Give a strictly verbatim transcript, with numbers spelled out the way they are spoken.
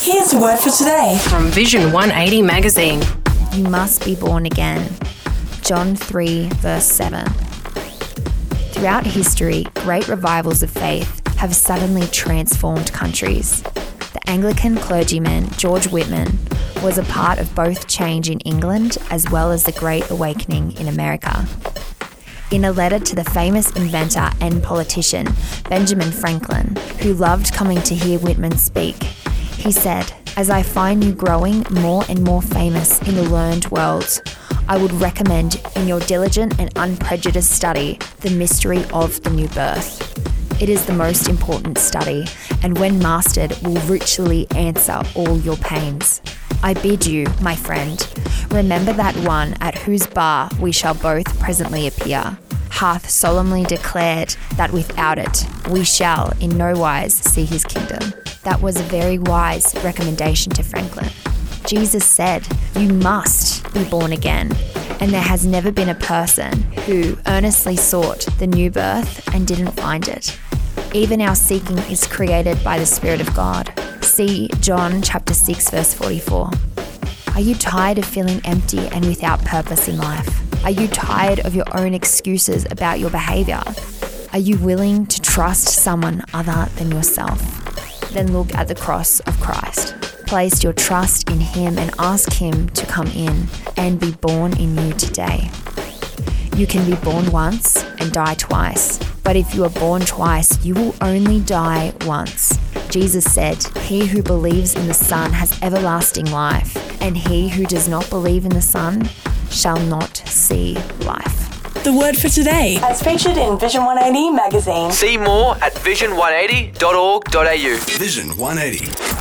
Here's the word for today from Vision one eighty magazine. You must be born again. John three, verse seven. Throughout history, great revivals of faith have suddenly transformed countries. The Anglican clergyman George Whitman was a part of both change in England as well as the Great Awakening in America. In a letter to the famous inventor and politician Benjamin Franklin, who loved coming to hear Whitman speak, he said, "As I find you growing more and more famous in the learned world, I would recommend in your diligent and unprejudiced study the mystery of the new birth. It is the most important study, and when mastered will richly answer all your pains. I bid you, my friend, remember that one at whose bar we shall both presently appear, hath solemnly declared that without it we shall in no wise see his kingdom." That was a very wise recommendation to Franklin. Jesus said, "You must be born again," and there has never been a person who earnestly sought the new birth and didn't find it. Even our seeking is created by the Spirit of God. See John chapter six, verse forty-four. Are you tired of feeling empty and without purpose in life? Are you tired of your own excuses about your behaviour? Are you willing to trust someone other than yourself? Then look at the cross of Christ. Place your trust in him and ask him to come in and be born in you today. You can be born once and die twice, but if you are born twice, you will only die once. Jesus said, "He who believes in the Son has everlasting life, and he who does not believe in the Son shall not see life." The word for today, as featured in Vision one eighty magazine. See more at vision one eighty dot org dot a u. Vision one eighty.